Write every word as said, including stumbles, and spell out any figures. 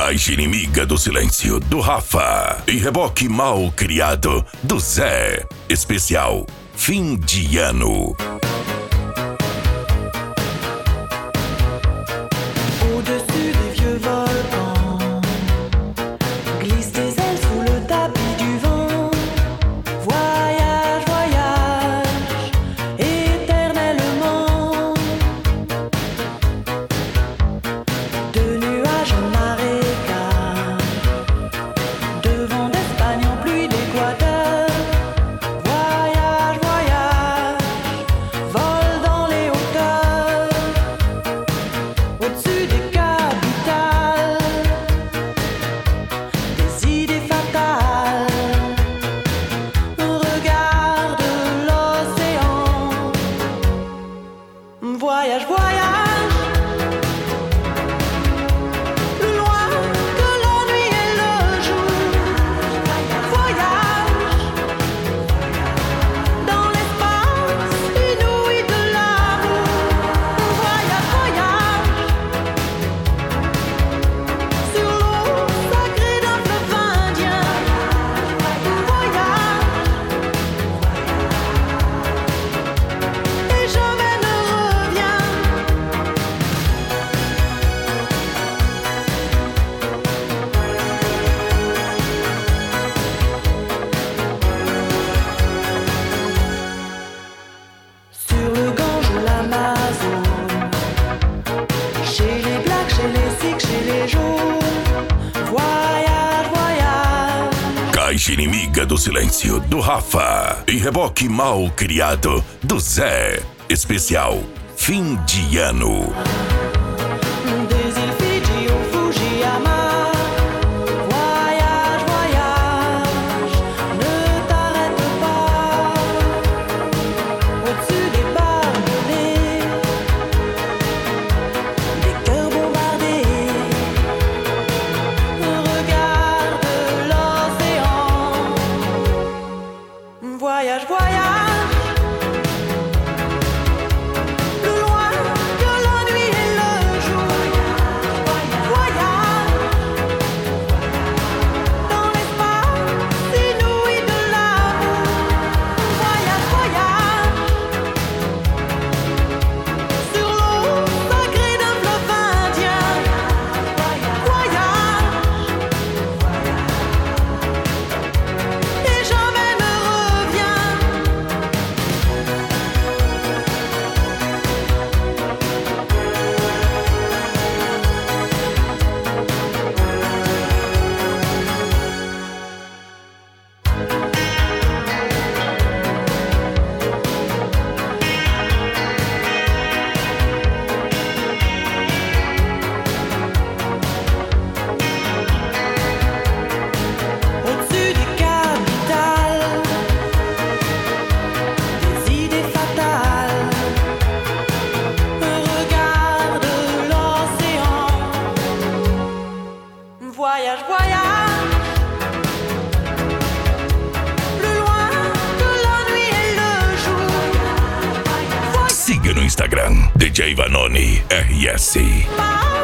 Caixa Inimiga do Silêncio, do Rafa. E Reboque Mal Criado, do Zé. Especial Fim de Ano. Au-dessus des vieux volcans, glisse tes ailes sous le tapis du vent. Voyage, voyage, éternellement. De nuages en marécage, de vent d'Espagne en pluie d'Équateur. Voyage, voyage, vole dans les hauteurs. Au-dessus des capitales, des idées fatales. Regarde l'océan. Voyage, voyage, plus loin que la nuit et le jour. Voyage dans l'espace inouï de l'amour. Voyage, voyage sur l'eau sacrée d'un fleuve indien. Voyage et jamais ne reviens. Sur le Gange ou l'Amazone, chez les Blacks, chez les Sikhs, chez les Jaunes. Voyage, voyage. Caixa Inimiga do Silêncio, do Rafa. E Reboque Mal Criado, do Zé. Especial Fim de Ano. Des îles Fidji au Fujiyama. Voyage, voyage, ne t'arrête pas. Au-dessus des barbelés, des cœurs bombardés. Regarde l'océan. Voyage, voyage, plus loin que la nuit et le jour. Voyage dans l'espace inouï de l'amour. Voyage, voyage sur l'eau sacrée d'un fleuve indien. Voyage et jamais ne reviens. Au-dessus des capitales, des idées fatales. Regarde l'océan. Voyage, voyage, plus loin que la nuit et le jour. Siga no Instagram, D J Vanoni R S. Voyage.